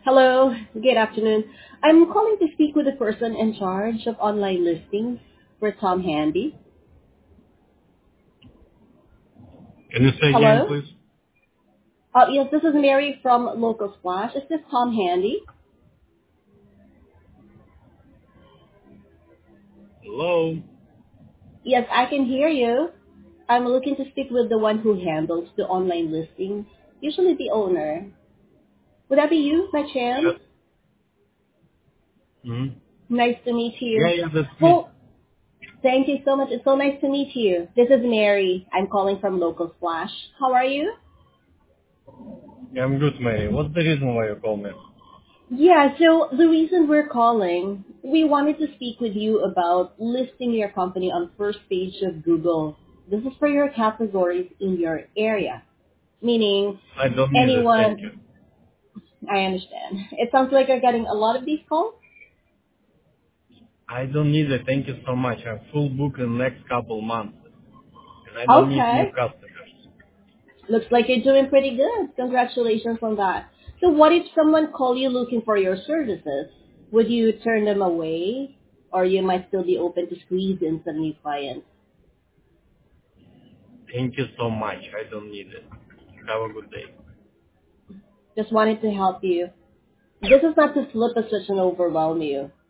Hello, good afternoon. I'm calling to speak with the person in charge of online listings for Tom Handy. Can you say again, Hello? please? Yes, this is Mary from Local Splash. Is this Tom Handy? Hello? Yes, I can hear you. I'm looking to speak with the one who handles the online listings, usually the owner. Would that be you by chance? Yes. hmm Nice to meet Yeah, you. yeah, that's me. Well, thank you so much. It's so nice to meet you. This is Mary. I'm calling from Local Splash. How are you? Yeah, I'm good, Mary. What's the reason why you call me? Yeah, so the reason we're calling, we wanted to speak with you about listing your company on first page of Google. This is for your categories in your area, meaning I don't need it, thank you. anyone, I understand. It sounds like you're getting a lot of these calls. I don't need it, thank you so much. I'm full book in the next couple months, and I don't need new Okay, customers. looks like you're doing pretty good. Congratulations on that. So what if someone call you looking for your services? Would you turn them away? Or you might still be open to squeeze in some new clients? Thank you so much. I don't need it. Have a good day. Just wanted to help you. This is not to flip a switch and overwhelm you.